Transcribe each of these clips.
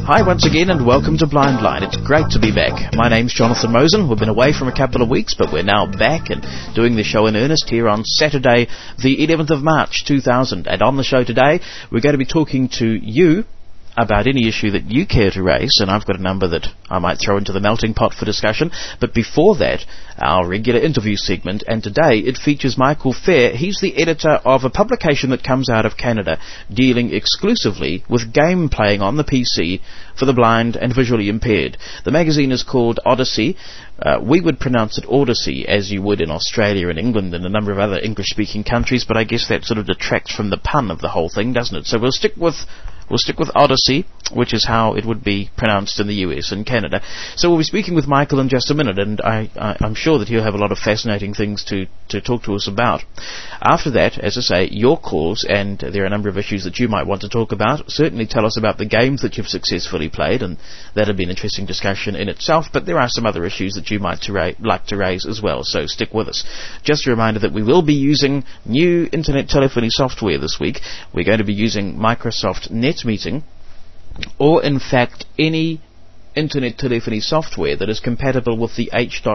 Hi once again and welcome to Blind Line. It's great to be back. My name's Jonathan Mosen. We've been away from a couple of weeks, but we're now back and doing the show in earnest here on Saturday, the 11th of March 2000. And on the show today, we're going to be talking to you about any issue that you care to raise, and I've got a number that I might throw into the melting pot for discussion. But before that, our regular interview segment, and today it features Michael Fair. He's the editor of a publication that comes out of Canada dealing exclusively with game playing on the PC for the blind and visually impaired. The magazine is called Odyssey. We would pronounce it Odyssey, as you would in Australia and England and a number of other English-speaking countries, but I guess that sort of detracts from the pun of the whole thing, doesn't it? So we'll stick with Odyssey, which is how it would be pronounced in the US and Canada. So we'll be speaking with Michael in just a minute, and I'm sure that he'll have a lot of fascinating things to talk to us about. After that, as I say, your calls, and there are a number of issues that you might want to talk about. Certainly tell us about the games that you've successfully played, and that'll be an interesting discussion in itself, but there are some other issues that you might like to raise as well, so stick with us. Just a reminder that we will be using new internet telephony software this week. We're going to be using Microsoft NetMeeting, or in fact any internet telephony software that is compatible with the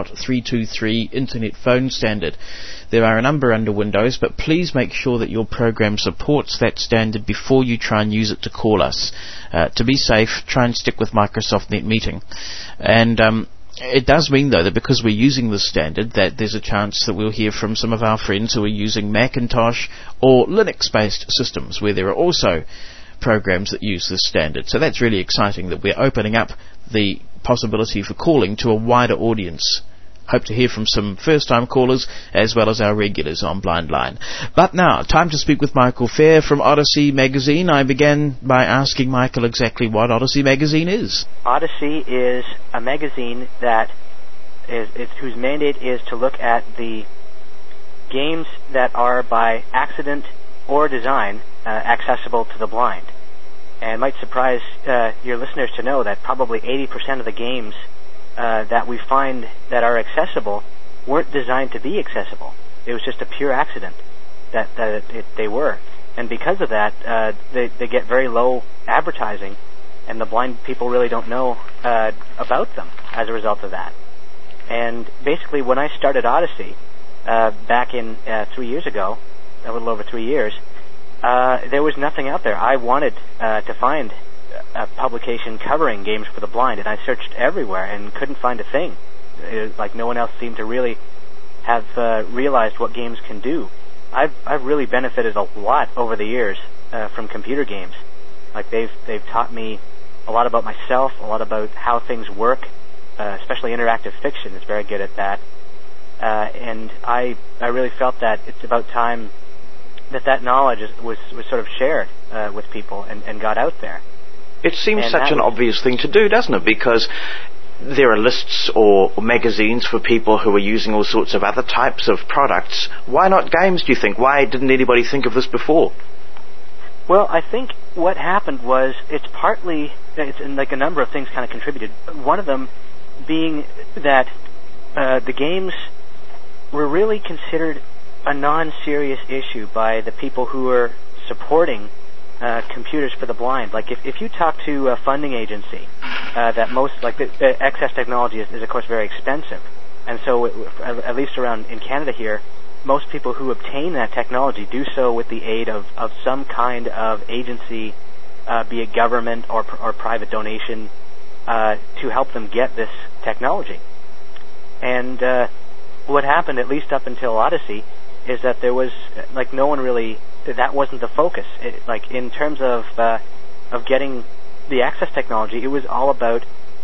H.323 internet phone standard. There are a number under Windows, but please make sure that your program supports that standard before you try and use it to call us. To be safe, try and stick with Microsoft NetMeeting. And it does mean, though, that because we're using this standard, that there's a chance that we'll hear from some of our friends who are using Macintosh or Linux-based systems, where there are also programs that use this standard. So that's really exciting that we're opening up the possibility for calling to a wider audience. Hope to hear from some first-time callers as well as our regulars on Blind Line. But now, time to speak with Michael Fair from Odyssey Magazine. I began by asking Michael exactly what Odyssey Magazine is. Odyssey is a magazine that whose mandate is to look at the games that are by accident or design accessible to the blind. And it might surprise your listeners to know that probably 80% of the games that we find that are accessible weren't designed to be accessible. It was just a pure accident that they were. And because of that, they get very low advertising, and the blind people really don't know about them as a result of that. And basically, when I started Odyssey back in 3 years ago, a little over 3 years, there was nothing out there. I wanted to find a publication covering games for the blind, and I searched everywhere and couldn't find a thing. Like no one else seemed to really have realized what games can do. I've really benefited a lot over the years from computer games. Like they've taught me a lot about myself, a lot about how things work, especially interactive fiction is very good at that. And I really felt that it's about time that knowledge was sort of shared with people and got out there. It seems such an obvious thing to do, doesn't it? Because there are lists or magazines for people who are using all sorts of other types of products. Why not games, do you think? Why didn't anybody think of this before? Well, I think what happened was it's like a number of things kind of contributed. One of them being that the games were really considered a non-serious issue by the people who were supporting computers for the blind. Like if you talk to a funding agency, that most like the Access Technology is of course very expensive, and so at least around in Canada here, most people who obtain that technology do so with the aid of some kind of agency, be it government or private donation, to help them get this technology. And what happened, at least up until Odyssey, is that there was like no one really. That wasn't the focus. Like in terms of getting the access technology, it was all about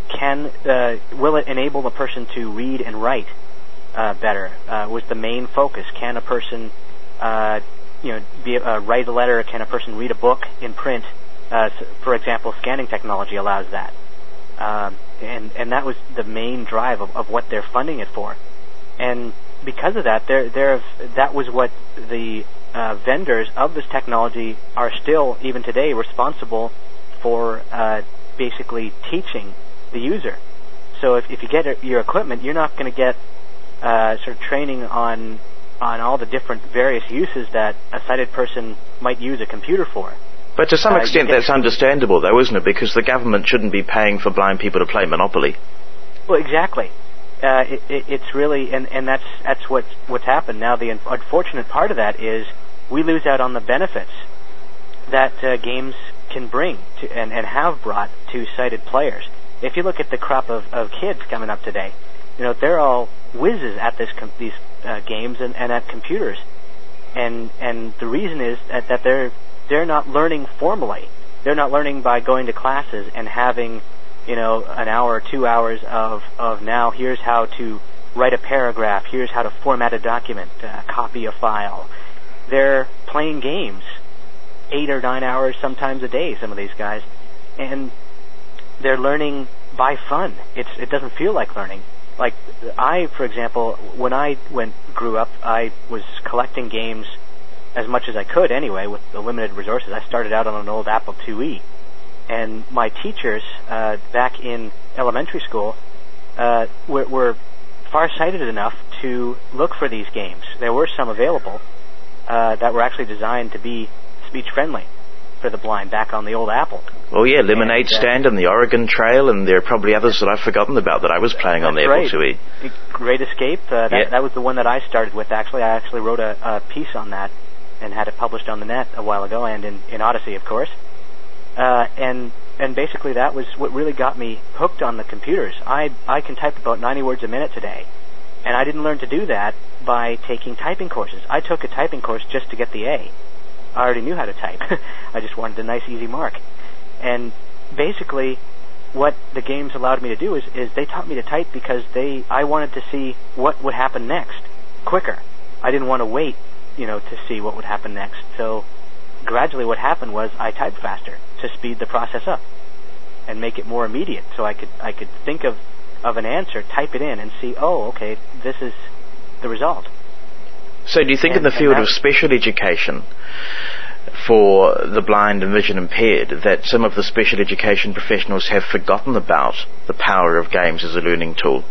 will it enable a person to read and write better? Was the main focus. Can a person write a letter? Can a person read a book in print? For example, scanning technology allows that, and that was the main drive of what they're funding it for. And because of that, that was what the vendors of this technology are still, even today, responsible for basically teaching the user. So if you get your equipment, you're not going to get sort of training on all the different various uses that a sighted person might use a computer for. But to some extent that's understandable though, isn't it? Because the government shouldn't be paying for blind people to play Monopoly. Well, exactly. It's really, and that's what's happened. Now the unfortunate part of that is we lose out on the benefits that games can bring to, and have brought to sighted players. If you look at the crop of kids coming up today, they're all whizzes at these games and at computers, and the reason is that they're not learning formally. They're not learning by going to classes and having an hour or 2 hours of now here's how to write a paragraph, here's how to format a document, copy a file. They're playing games 8 or 9 hours sometimes a day, some of these guys, and they're learning by fun. It doesn't feel like learning. Like for example, when I grew up, I was collecting games as much as I could anyway with the limited resources. I started out on an old Apple IIe. And my teachers back in elementary school were far-sighted enough to look for these games. There were some available that were actually designed to be speech-friendly for the blind back on the old Apple. Oh yeah, Lemonade Stand and the Oregon Trail, and there are probably others that I've forgotten about that I was playing on the Apple IIe. Great Escape, that was the one that I started with, actually. I actually wrote a piece on that and had it published on the net a while ago, and in Odyssey, of course. And basically that was what really got me hooked on the computers. I can type about 90 words a minute today, and I didn't learn to do that by taking typing courses. I took a typing course just to get the A. I already knew how to type. I just wanted a nice easy mark. And basically what the games allowed me to do is they taught me to type because I wanted to see what would happen next quicker. I didn't want to wait, to see what would happen next. So gradually what happened was I typed faster to speed the process up and make it more immediate, so I could think of an answer, type it in, and see, oh, okay, this is the result. So do you think in the field of special education for the blind and vision impaired that some of the special education professionals have forgotten about the power of games as a learning tool?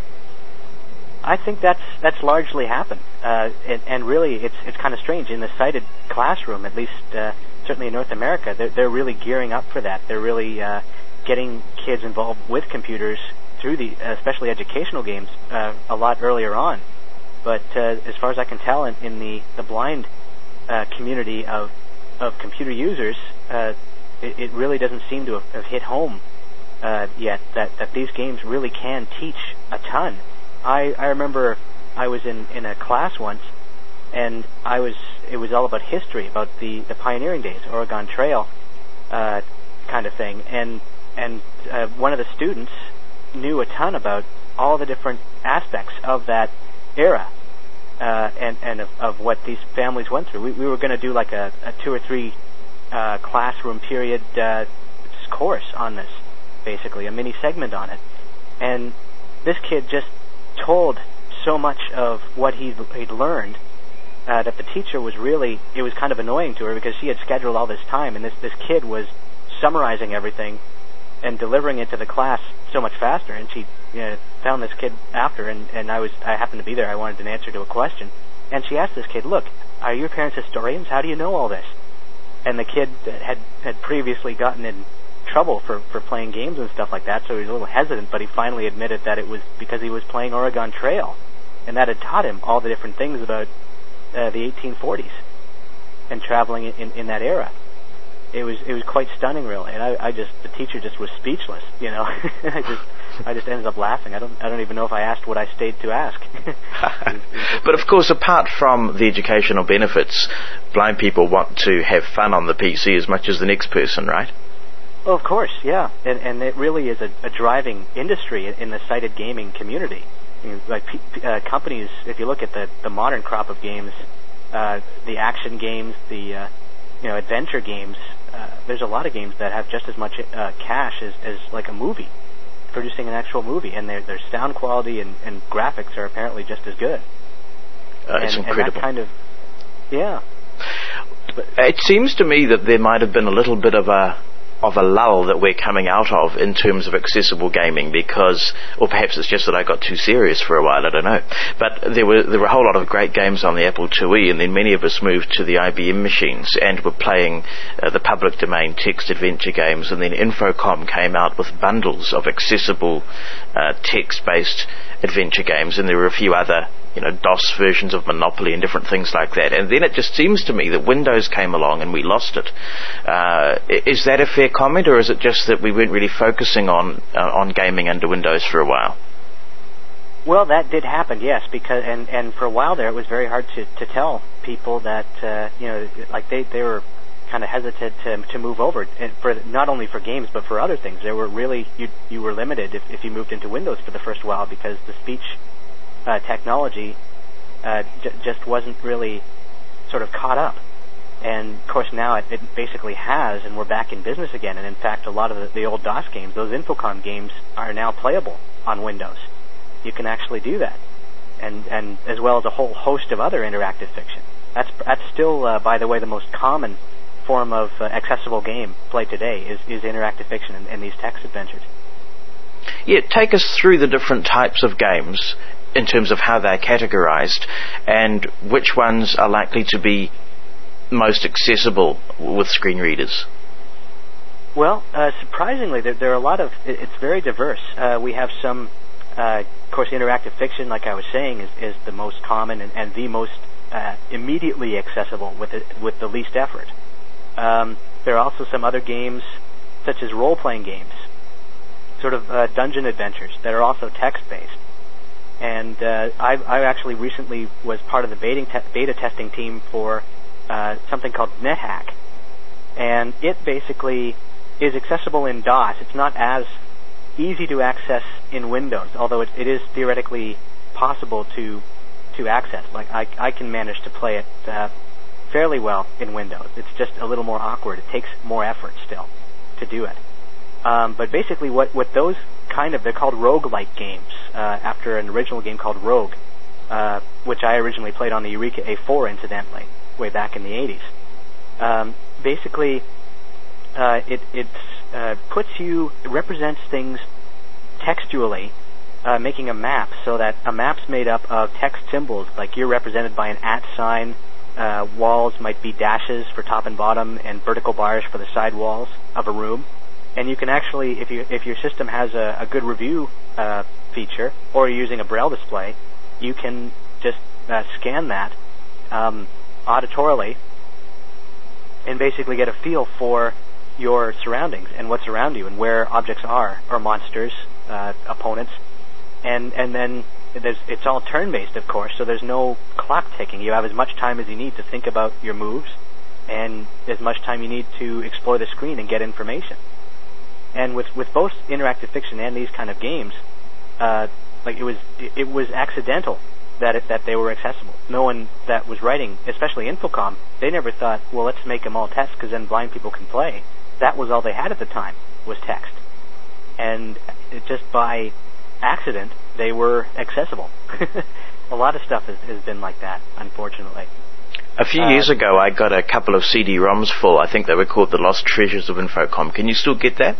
I think that's largely happened, and really it's kind of strange. In the sighted classroom, at least certainly in North America, they're really gearing up for that. They're really getting kids involved with computers through especially educational games a lot earlier on. But as far as I can tell, in the blind community of computer users, it really doesn't seem to have hit home yet that these games really can teach a ton. I remember I was in a class once, and it was all about history, about the pioneering days, Oregon Trail kind of thing, and one of the students knew a ton about all the different aspects of that era and of what these families went through. We were going to do like a 2 or 3 classroom period course on this, basically a mini segment on it, and this kid just told so much of what he'd learned that the teacher it was kind of annoying to her because she had scheduled all this time, and this kid was summarizing everything and delivering it to the class so much faster. And she found this kid after, and I happened to be there. I wanted an answer to a question, and she asked this kid, "Look, are your parents historians? How do you know all this?" And the kid had previously gotten in trouble for playing games and stuff like that, so he was a little hesitant, but he finally admitted that it was because he was playing Oregon Trail, and that had taught him all the different things about the 1840s and traveling in that era. It was quite stunning, really, and the teacher just was speechless, I just ended up laughing. I don't even know if I asked what I stayed to ask. But of course, apart from the educational benefits, blind people want to have fun on the PC as much as the next person, right? Well, of course, yeah, and it really is a driving industry in the sighted gaming community. Like companies, if you look at the modern crop of games, the action games, the adventure games, there's a lot of games that have just as much cash as like a movie, producing an actual movie, and their sound quality and graphics are apparently just as good. It's incredible. And that kind of, yeah. It seems to me that there might have been a little bit of a of a lull that we're coming out of in terms of accessible gaming, because, or perhaps it's just that I got too serious for a while, I don't know. But there were a whole lot of great games on the Apple IIe, and then many of us moved to the IBM machines and were playing the public domain text adventure games, and then Infocom came out with bundles of accessible text-based adventure games, and there were a few other DOS versions of Monopoly and different things like that. And then it just seems to me that Windows came along and we lost it. Is that a fair comment, or is it just that we weren't really focusing on gaming under Windows for a while? Well, that did happen, yes, because and for a while there it was very hard to tell people that like they were kind of hesitant to move over, and for not only for games but for other things. There were really you were limited if you moved into Windows for the first while, because the speech technology just wasn't really sort of caught up. And of course now it basically has, and we're back in business again. And in fact, a lot of the old DOS games, those Infocom games, are now playable on Windows. You can actually do that, and as well as a whole host of other interactive fiction. That's still, by the way, the most common form of accessible game played today is interactive fiction and these text adventures. Yeah, take us through the different types of games in terms of how they're categorized, and which ones are likely to be most accessible with screen readers. Well, surprisingly, there are a lot of. It's very diverse. We have some, of course, interactive fiction, like I was saying, is the most common and the most immediately accessible with the least effort. There are also some other games, such as role-playing games, sort of dungeon adventures that are also text-based. And I actually recently was part of the beta testing team for something called NetHack. And it basically is accessible in DOS. It's not as easy to access in Windows, although it is theoretically possible to access. Like I can manage to play it fairly well in Windows. It's just a little more awkward. It takes more effort still to do it. But basically what those they're called roguelike games, after an original game called Rogue, which I originally played on the Eureka A4, incidentally, way back in the 80s. Basically, it represents things textually, making a map, so that a map's made up of text symbols, like you're represented by an @ sign, walls might be dashes for top and bottom, and vertical bars for the side walls of a room. And you can actually, if your system has a good review feature, or you're using a Braille display, you can just scan that auditorily and basically get a feel for your surroundings and what's around you and where objects are, or monsters, opponents, and then it's all turn-based, of course, so there's no clock ticking. You have as much time as you need to think about your moves, and as much time you need to explore the screen and get information. And with both interactive fiction and these kind of games, like it was accidental that they were accessible. No one that was writing, especially Infocom, they never thought, well, let's make them all text because then blind people can play. That was all they had at the time, was text. And just by accident, they were accessible. A lot of stuff has been like that, unfortunately. A few years ago, I got a couple of CD-ROMs full. I think they were called The Lost Treasures of Infocom. Can you still get that?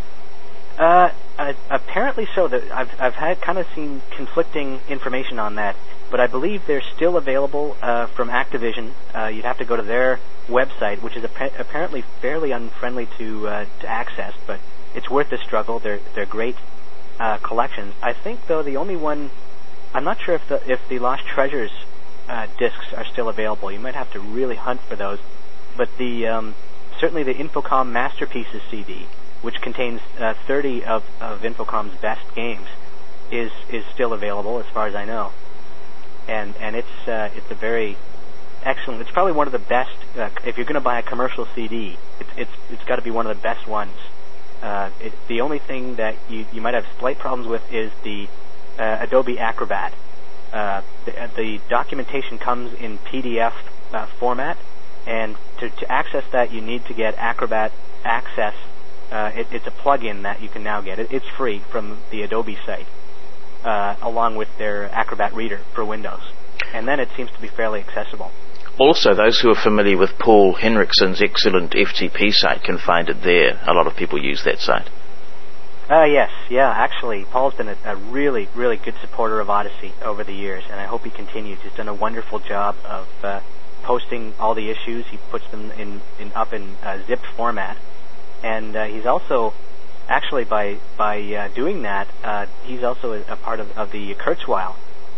Apparently so. I've seen conflicting information on that, but I believe they're still available from Activision. You'd have to go to their website, which is apparently fairly unfriendly to access, but it's worth the struggle. They're great collections. I think, though, the only one, I'm not sure if the Lost Treasures discs are still available. You might have to really hunt for those, but certainly the Infocom Masterpieces CD, which contains 30 of Infocom's best games, is still available as far as I know, and it's a very excellent. It's probably one of the best. If you're going to buy a commercial CD, it's got to be one of the best ones. The only thing that you might have slight problems with is the Adobe Acrobat. The documentation comes in PDF format, and to access that, you need to get Acrobat Access. It's a plug-in that you can now get. It's free from the Adobe site, along with their Acrobat Reader for Windows. And then it seems to be fairly accessible. Also, those who are familiar with Paul Henriksen's excellent FTP site can find it there. A lot of people use that site. Yes, yeah, actually, Paul's been a really, really good supporter of Odyssey over the years, and I hope he continues. He's done a wonderful job of posting all the issues. He puts them up in zipped format, and he's also, actually, by doing that, he's also a part of the Kurzweil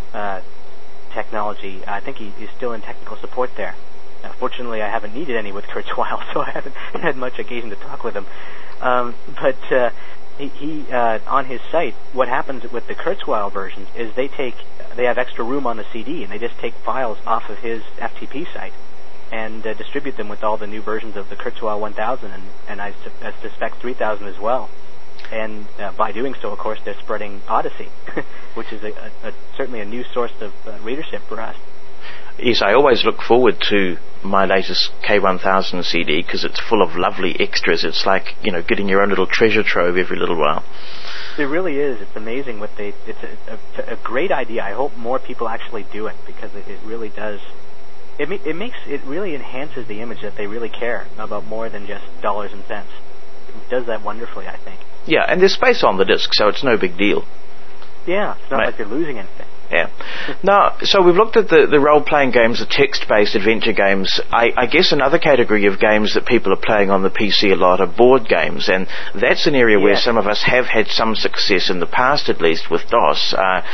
technology. I think he's still in technical support there. Fortunately, I haven't needed any with Kurzweil, so I haven't had much occasion to talk with him. But he on his site, what happens with the Kurzweil versions is they have extra room on the CD, and they just take files off of his FTP site and distribute them with all the new versions of the Kurzweil 1000 and I suspect 3000 as well. And by doing so, of course, they're spreading Odyssey, which is certainly a new source of readership for us. Yes, I always look forward to my latest K1000 CD because it's full of lovely extras. It's like, getting your own little treasure trove every little while. It really is. It's amazing it's a great idea. I hope more people actually do it because it really does. It really enhances the image that they really care about more than just dollars and cents. It does that wonderfully, I think. Yeah, and there's space on the disc, so it's no big deal. Yeah, it's not like you're losing anything. Yeah. Now, so we've looked at the role-playing games, the text-based adventure games. I guess another category of games that people are playing on the PC a lot are board games, and that's an area where some of us have had some success in the past, at least, with DOS.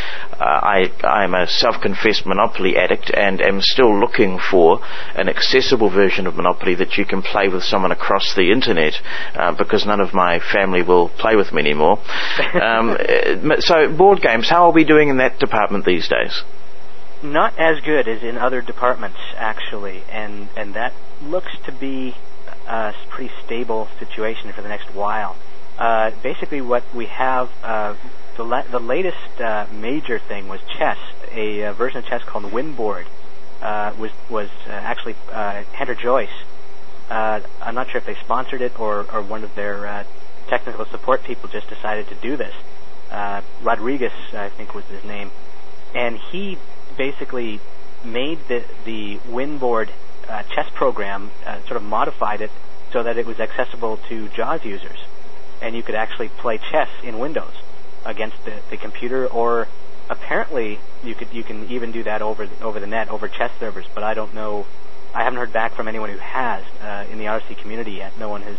I'm a self-confessed Monopoly addict and am still looking for an accessible version of Monopoly that you can play with someone across the internet, because none of my family will play with me anymore. So board games, how are we doing in that department these days? Not as good as in other departments, actually, and that looks to be a pretty stable situation for the next while. Basically, what we have, the latest major thing was chess. A version of chess called Winboard was actually Hunter Joyce. I'm not sure if they sponsored it or one of their technical support people just decided to do this. Rodriguez, I think, was his name. And he basically made the Winboard chess program, sort of modified it so that it was accessible to JAWS users. And you could actually play chess in Windows against the computer, or apparently you can even do that over the net, over chess servers, but I don't know. I haven't heard back from anyone who has in the RC community yet. No one has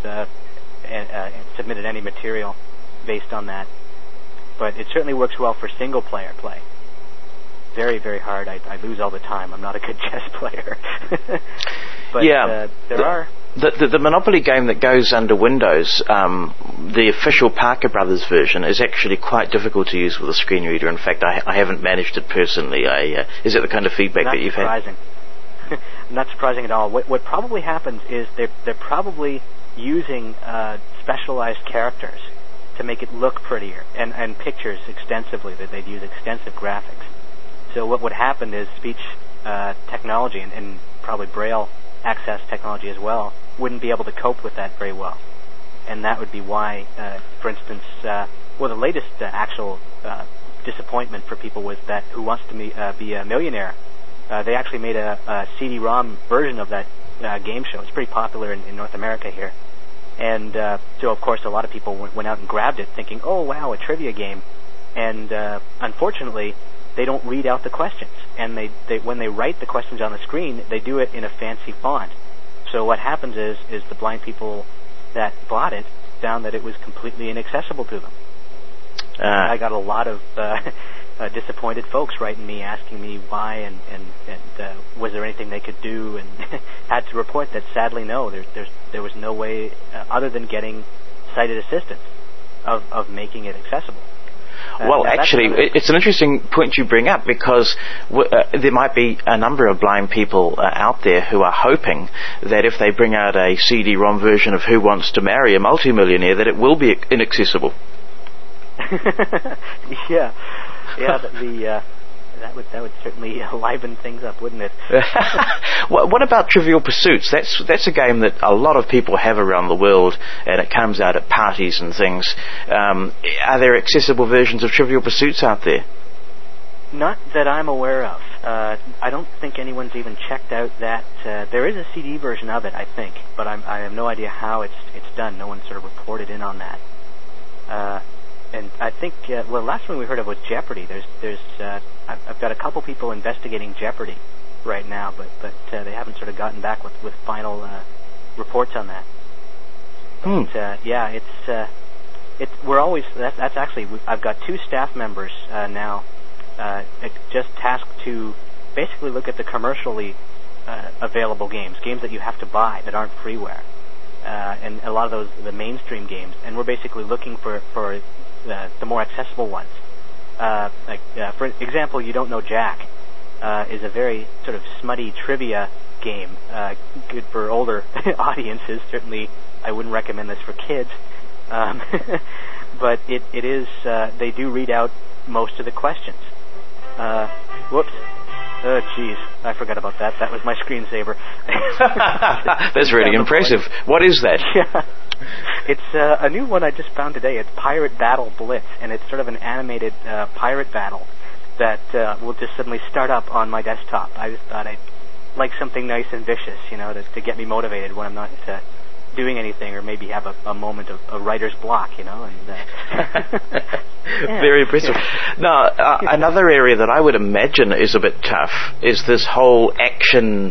submitted any material based on that. But it certainly works well for single-player play. Very, very hard. I lose all the time. I'm not a good chess player. But there are... The Monopoly game that goes under Windows, the official Parker Brothers version, is actually quite difficult to use with a screen reader. In fact, I haven't managed it personally. Is it the kind of feedback that you've had? Not surprising at all. What probably happens is they're probably using specialized characters to make it look prettier, and pictures extensively, that they'd use extensive graphics. So what would happen is speech technology and probably Braille access technology as well wouldn't be able to cope with that very well. And that would be why, for instance, the latest actual disappointment for people was that Who Wants to Be a Millionaire? They actually made a CD-ROM version of that game show. It's pretty popular in North America here. And so, of course, a lot of people went out and grabbed it thinking, oh, wow, a trivia game. And unfortunately, they don't read out the questions. And they when they write the questions on the screen, they do it in a fancy font. So what happens is the blind people that bought it found that it was completely inaccessible to them. I got a lot of disappointed folks writing me, asking me why, and was there anything they could do, and had to report that sadly no, there was no way other than getting sighted assistance of making it accessible. Well, actually, it's an interesting point you bring up, because there might be a number of blind people out there who are hoping that if they bring out a CD-ROM version of Who Wants to Marry a Multimillionaire, that it will be inaccessible. Yeah, that would certainly liven things up, wouldn't it? What about Trivial Pursuits? That's a game that a lot of people have around the world, and it comes out at parties and things. Are there accessible versions of Trivial Pursuits out there? Not that I'm aware of. I don't think anyone's even checked out that. There is a CD version of it, I think, but I have no idea how it's done. No one sort of reported in on that. And I think, the last one we heard of was Jeopardy. I've got a couple people investigating Jeopardy right now, but they haven't sort of gotten back with final reports on that. But, yeah, we're always, that's actually, I've got 2 staff members now just tasked to basically look at the commercially available games that you have to buy that aren't freeware, and a lot of those, the mainstream games, and we're basically looking for the more accessible ones. For example, You Don't Know Jack is a very sort of smutty trivia game, good for older audiences. Certainly, I wouldn't recommend this for kids, but it is. They do read out most of the questions. Whoops. Oh, jeez. I forgot about that. That was my screensaver. That's really impressive. What is that? Yeah. It's a new one I just found today. It's Pirate Battle Blitz, and it's sort of an animated pirate battle that will just suddenly start up on my desktop. I just thought I'd like something nice and vicious, to get me motivated when I'm not doing anything, or maybe have a moment of a writer's block, and very impressive. Now, another area that I would imagine is a bit tough is this whole action,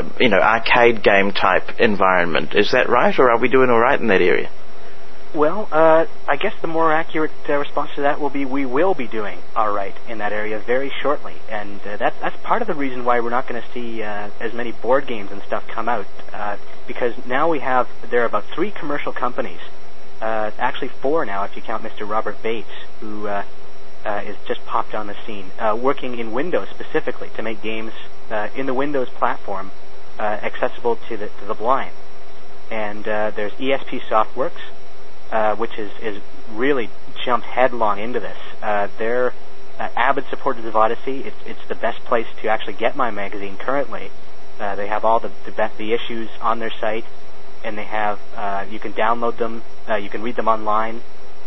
arcade game type environment. Is that right, or are we doing all right in that area? Well, I guess the more accurate response to that will be we will be doing all right in that area very shortly, and that's part of the reason why we're not going to see as many board games and stuff come out, because now there are about 3 commercial companies, actually 4 now if you count Mr. Robert Bates, who is just popped on the scene, working in Windows specifically to make games in the Windows platform accessible to the blind. And there's ESP Softworks, which is really jumped headlong into this. They're avid supporters of Odyssey. It's the best place to actually get my magazine currently. They have all the issues on their site, and they have you can download them, you can read them online.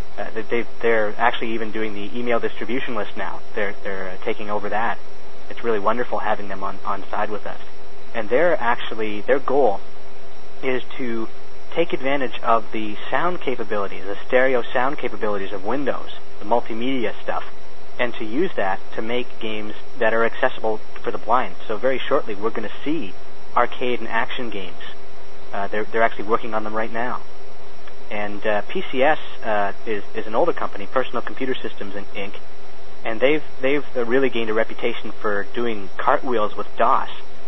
They're actually even doing the email distribution list now. They're taking over that. It's really wonderful having them on side with us. And their goal is to take advantage of the sound capabilities, the stereo sound capabilities of Windows, the multimedia stuff, and to use that to make games that are accessible for the blind. So very shortly we're going to see arcade and action games. They're actually working on them right now. And PCS is an older company, Personal Computer Systems Inc., and they've really gained a reputation for doing cartwheels with DOS.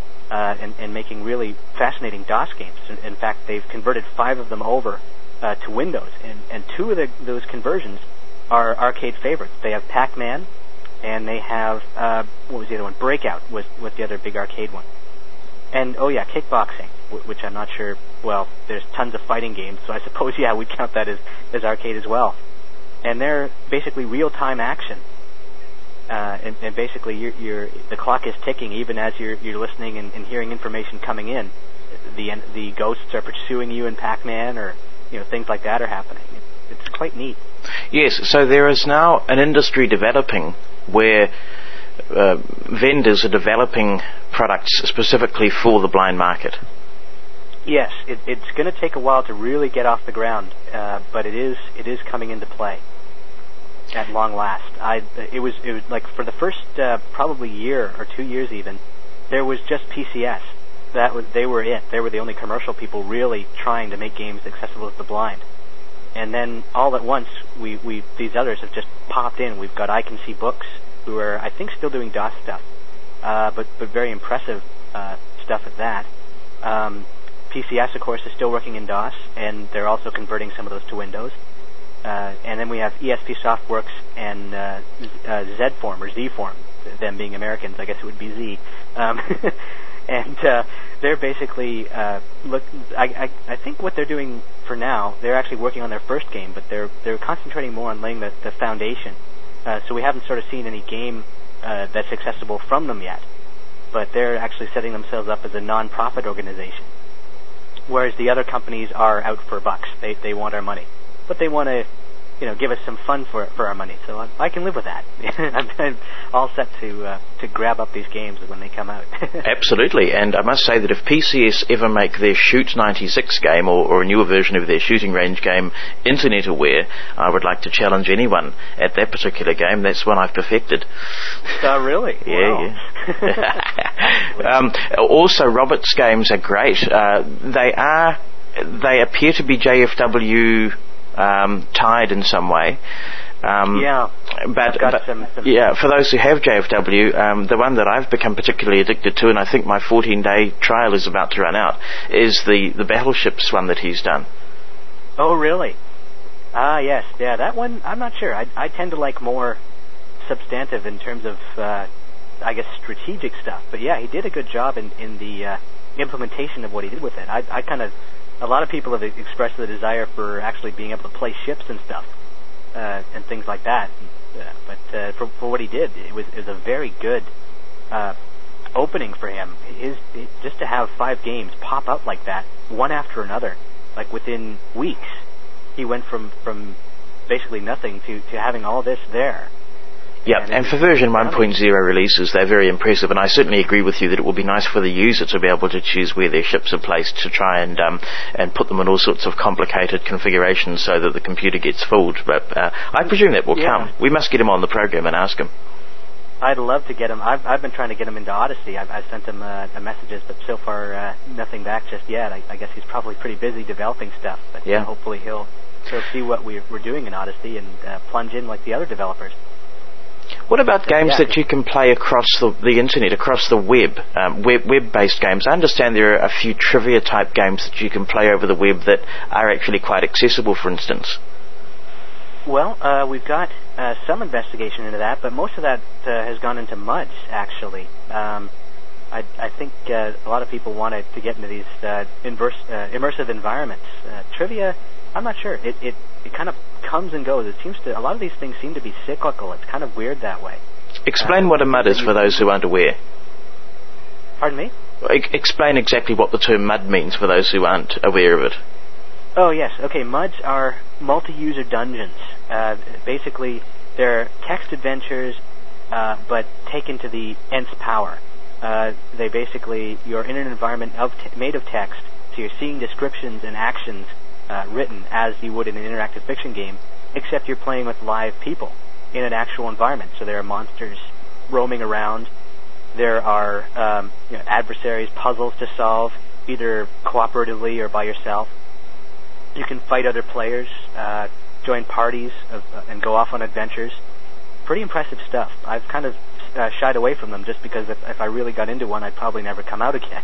And making really fascinating DOS games. In fact, they've converted 5 of them over to Windows, and 2 of those conversions are arcade favorites. They have Pac-Man, and they have, what was the other one? Breakout was the other big arcade one. And, Kickboxing, which I'm not sure, there's tons of fighting games, so I suppose, we'd count that as arcade as well. And they're basically real-time action. And basically, the clock is ticking even as you're listening and hearing information coming in. The ghosts are pursuing you in Pac-Man, or things like that are happening. It's quite neat. Yes, so there is now an industry developing where vendors are developing products specifically for the blind market. Yes, it's going to take a while to really get off the ground, but it is coming into play. At long last, it was like for the first probably year or 2 years even, there was just PCS. They were it. They were the only commercial people really trying to make games accessible to the blind. And then all at once, these others have just popped in. We've got I Can See Books, who are I think still doing DOS stuff, but very impressive stuff at that. PCS of course is still working in DOS, and they're also converting some of those to Windows. And then we have ESP Softworks and Z-Form, or Z-Form, them being Americans, I guess it would be Z. And they're basically, I think what they're doing for now, they're actually working on their first game, but they're concentrating more on laying the foundation. So we haven't sort of seen any game that's accessible from them yet. But they're actually setting themselves up as a non-profit organization. Whereas the other companies are out for bucks. They want our money. But they want to give us some fun for our money. So I can live with that. I'm all set to grab up these games when they come out. Absolutely, and I must say that if PCS ever make their Shoot 96 game or a newer version of their shooting range game internet aware, I would like to challenge anyone at that particular game. That's one I've perfected. Really? Yeah, yeah. Also, Robert's games are great. They appear to be JFW tied in some way. But for those who have JFW, the one that I've become particularly addicted to, and I think my 14-day trial is about to run out, is the battleships one that he's done. Oh, really? Yes. Yeah, that one, I'm not sure. I tend to like more substantive in terms of, I guess, strategic stuff. But yeah, he did a good job in the implementation of what he did with it. I kind of, a lot of people have expressed the desire for actually being able to play ships and stuff, and things like that. But for what he did, it was a very good opening for him. Just to have 5 games pop up like that, one after another, like within weeks, he went from basically nothing to having all this there. Yeah, and for version 1.0 releases, they're very impressive, and I certainly agree with you that it will be nice for the user to be able to choose where their ships are placed to try and put them in all sorts of complicated configurations so that the computer gets fooled. But I presume that will come. We must get him on the program and ask him. I'd love to get him. I've been trying to get him into Odyssey. I've sent him messages, but so far nothing back just yet. I guess he's probably pretty busy developing stuff, but hopefully he'll see what we're doing in Odyssey and plunge in like the other developers. What about games that you can play across the internet, across the web, web-based games? I understand there are a few trivia-type games that you can play over the web that are actually quite accessible, for instance. Well, we've got some investigation into that, but most of that has gone into MUDs, actually. I think a lot of people wanted to get into these immersive environments. Trivia, I'm not sure. It kind of comes and goes. A lot of these things seem to be cyclical. It's kind of weird that way. Explain what a MUD is for those who aren't aware. Pardon me? Explain exactly what the term MUD means for those who aren't aware of it. Oh, yes. Okay, MUDs are multi-user dungeons. Basically, they're text adventures, but taken to the nth power. They basically, you're in an environment made of text, so you're seeing descriptions and actions written as you would in an interactive fiction game, except you're playing with live people in an actual environment. So there are monsters roaming around. There are adversaries, puzzles to solve, either cooperatively or by yourself. You can fight other players, join parties, and go off on adventures. Pretty impressive stuff. I've kind of shied away from them just because if I really got into one, I'd probably never come out again.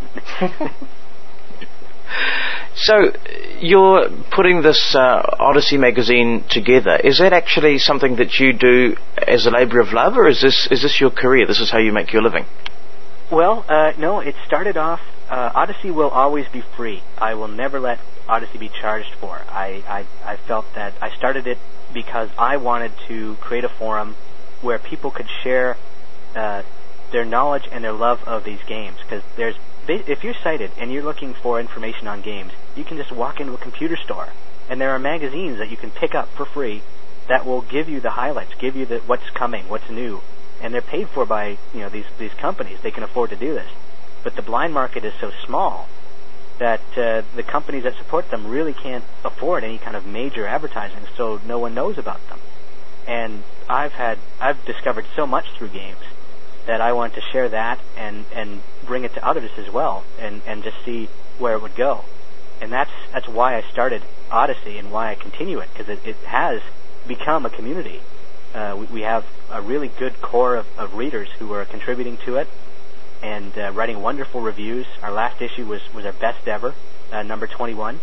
So, you're putting this Odyssey magazine together. Is that actually something that you do as a labour of love, or is this your career? This is how you make your living? Well, no, it started off, Odyssey will always be free. I will never let Odyssey be charged for. I felt that I started it because I wanted to create a forum where people could share their knowledge and their love of these games, because if you're sighted and you're looking for information on games, you can just walk into a computer store, and there are magazines that you can pick up for free that will give you the highlights, give you what's coming, what's new, and they're paid for by these companies. They can afford to do this, but the blind market is so small that the companies that support them really can't afford any kind of major advertising, so no one knows about them. And I've discovered so much through games that I want to share that and bring it to others as well, and just see where it would go. And that's why I started Odyssey and why I continue it, because it has become a community. We have a really good core of readers who are contributing to it and writing wonderful reviews. Our last issue was our best ever, number 21.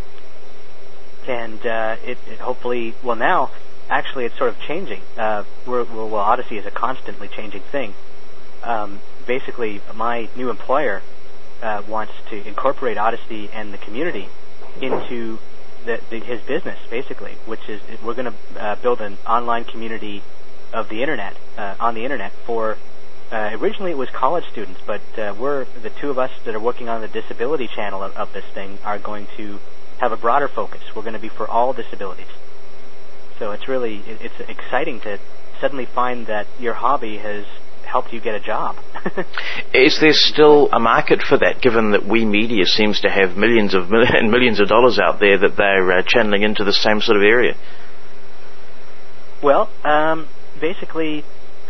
And it hopefully, well, now, actually it's sort of changing. Odyssey is a constantly changing thing. Basically, my new employer wants to incorporate Odyssey and the community into his business, basically, which is we're going to build an online community of the internet, on the internet for, originally it was college students, but we're, the two of us that are working on the disability channel of this thing are going to have a broader focus. We're going to be for all disabilities. So it's exciting to suddenly find that your hobby has helped you get a job. Is there still a market for that, given that We Media seems to have millions of dollars out there that they're channeling into the same sort of area? Well, basically,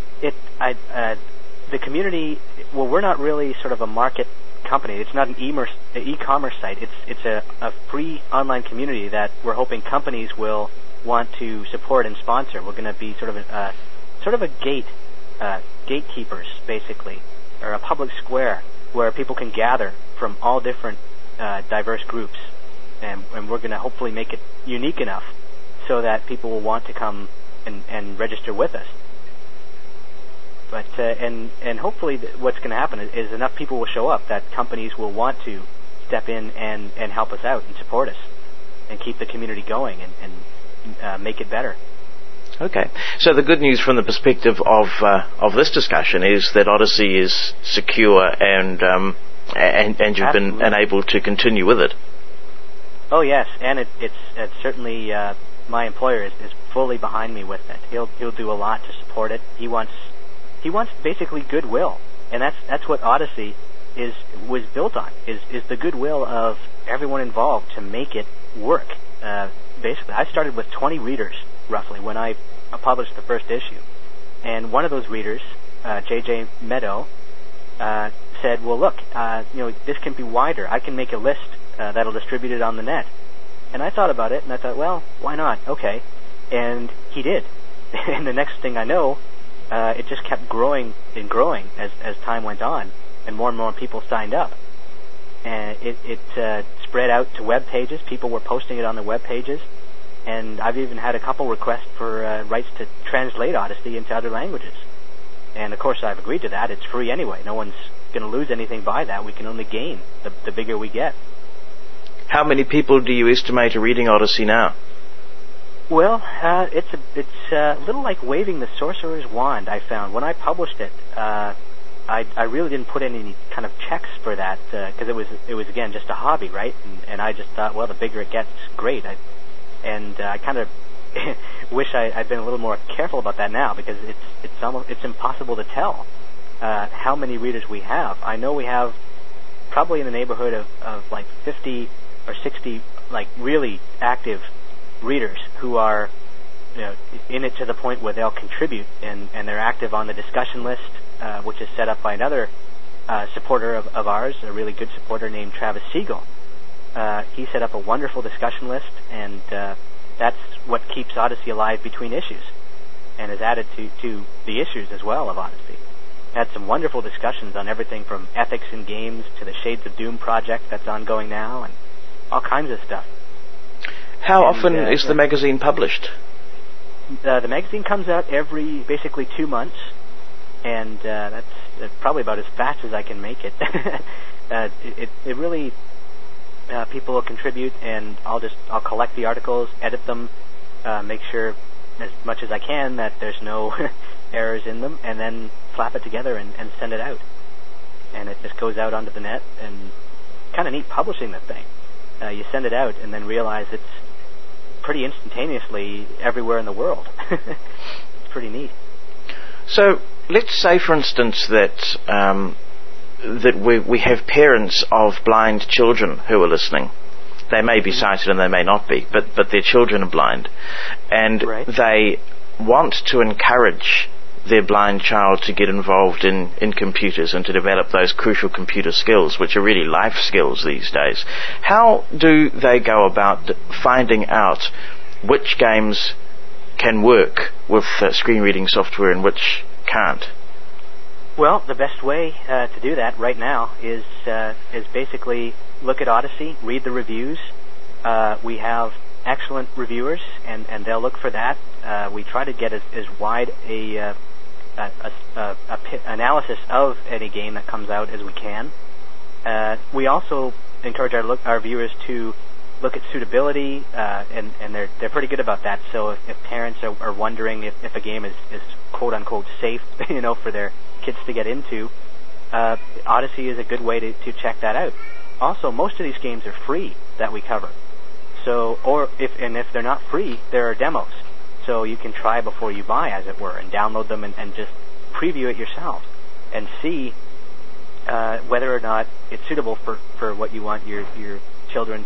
the community. Well, we're not really sort of a market company. It's not an e-commerce site. It's a free online community that we're hoping companies will want to support and sponsor. We're going to be sort of a gatekeepers, basically, or a public square where people can gather from all different diverse groups, and we're going to hopefully make it unique enough so that people will want to come and register with us. But and hopefully what's going to happen is enough people will show up that companies will want to step in and help us out and support us and keep the community going and make it better. Okay, so the good news from the perspective of this discussion is that Odyssey is secure and you've been enabled to continue with it. Oh yes, and it's certainly my employer is fully behind me with it. He'll do a lot to support it. He wants basically goodwill, and that's what Odyssey was built on is the goodwill of everyone involved to make it work. Basically, I started with 20 readers roughly when I published the first issue, and one of those readers, J.J. Meadow, said, "Well, look, this can be wider. I can make a list that'll distribute it on the net." And I thought about it, and I thought, well, why not? Okay, and he did. And the next thing I know, it just kept growing and growing as time went on, and more people signed up. And it spread out to web pages. People were posting it on the web pages, and I've even had a couple requests for rights to translate Odyssey into other languages. And of course, I've agreed to that. It's free anyway. No one's going to lose anything by that. We can only gain the bigger we get. How many people do you estimate are reading Odyssey now? Well, it's a little like waving the sorcerer's wand. I found when I published it, I really didn't put any kind of checks for that because it was again just a hobby, right? And I just thought, well, the bigger it gets, great. I kind of wish I'd been a little more careful about that now because it's impossible to tell how many readers we have. I know we have probably in the neighborhood of like 50 or 60 like really active readers who are in it to the point where they'll contribute and they're active on the discussion list, which is set up by another supporter of ours, a really good supporter named Travis Siegel. He set up a wonderful discussion list, and that's what keeps Odyssey alive between issues and has added to the issues as well of Odyssey. Had some wonderful discussions on everything from ethics in games to the Shades of Doom project that's ongoing now and all kinds of stuff. How often is the magazine published? The magazine comes out every basically 2 months, and that's probably about as fast as I can make it. It really people will contribute, and I'll collect the articles, edit them, make sure as much as I can that there's no errors in them, and then slap it together and send it out. And it just goes out onto the net, and kind of neat publishing the thing. You send it out and then realize it's pretty instantaneously everywhere in the world. It's pretty neat. So let's say, for instance, that we have parents of blind children who are listening. They may be sighted and they may not be, but their children are blind, and right. They want to encourage their blind child to get involved in computers and to develop those crucial computer skills, which are really life skills these days. How do they go about finding out which games can work with screen reading software and which can't? Well, the best way to do that right now is basically look at Odyssey, read the reviews. We have excellent reviewers, and they'll look for that. We try to get as wide a analysis of any game that comes out as we can. We also encourage our viewers to look at suitability, and they're pretty good about that. So if parents are wondering if a game is quote unquote safe, for their kids to get into, Odyssey is a good way to check that out. Also, most of these games are free that we cover. So, if they're not free, there are demos. so you can try before you buy, as it were, and download them and just preview it yourself and see whether or not it's suitable for what you want your children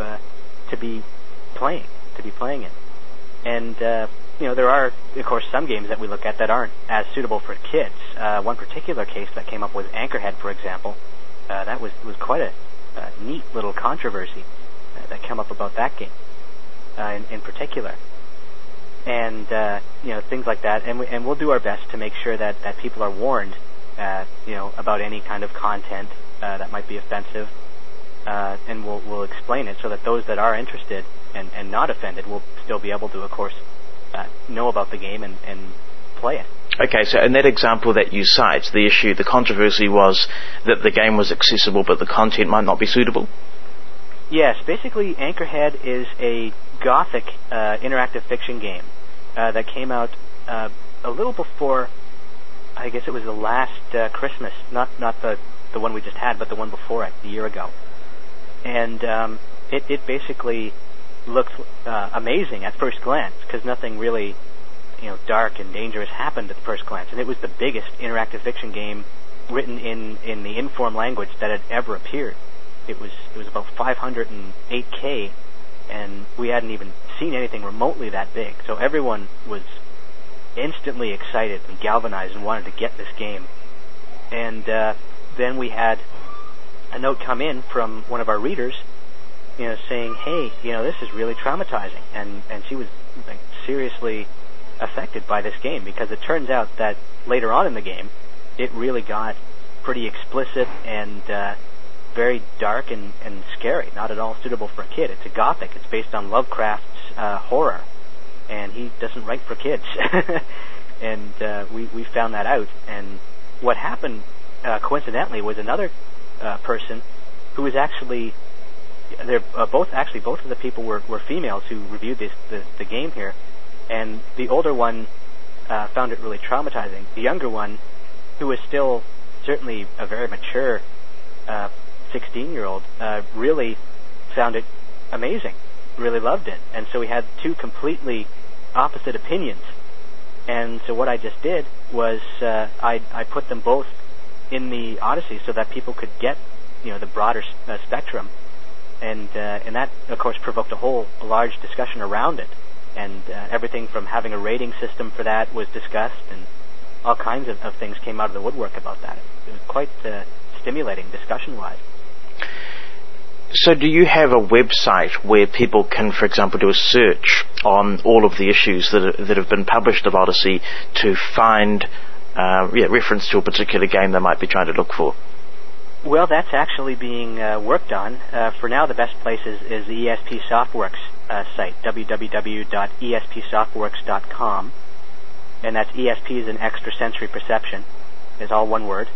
to be playing in. And there are, of course, some games that we look at that aren't as suitable for kids. One particular case that came up was Anchorhead, for example. That was quite a neat little controversy that came up about that game in particular. And things like that. And we'll do our best to make sure that people are warned about any kind of content that might be offensive, and we'll explain it so that those that are interested and not offended will still be able to, of course, know about the game and play it. Okay, so in that example that you cite, the controversy was that the game was accessible but the content might not be suitable? Yes, basically Anchorhead is a gothic interactive fiction game that came out a little before, I guess it was the last Christmas, not the one we just had, but the one before it, a year ago. And it basically looked amazing at first glance, because nothing really dark and dangerous happened at first glance. And it was the biggest interactive fiction game written in the Inform language that had ever appeared. It was about 508K, and we hadn't even seen anything remotely that big. So everyone was instantly excited and galvanized and wanted to get this game. And then we had a note come in from one of our readers, saying, hey, this is really traumatizing. And she was seriously affected by this game, because it turns out that later on in the game, it really got pretty explicit and very dark and scary, not at all suitable for a kid. It's a gothic. It's based on Lovecraft's horror, and he doesn't write for kids. And we found that out. And what happened, coincidentally, was another person who was actually both of the people were females who reviewed the game here, and the older one found it really traumatizing. The younger one, who was still certainly a very mature 16-year-old, really found it amazing, really loved it. And so we had two completely opposite opinions. And so what I just did was I put them both in the Odyssey so that people could get the broader spectrum, and that of course provoked a large discussion around it, and everything from having a rating system for that was discussed, and all kinds of things came out of the woodwork about that. It was quite stimulating discussion-wise. So do you have a website where people can, for example, do a search on all of the issues that have been published of Odyssey to find reference to a particular game they might be trying to look for? Well, that's actually being worked on. For now, the best place is the ESP Softworks site, www.espsoftworks.com. And that's ESP is an extrasensory perception. It's all one word,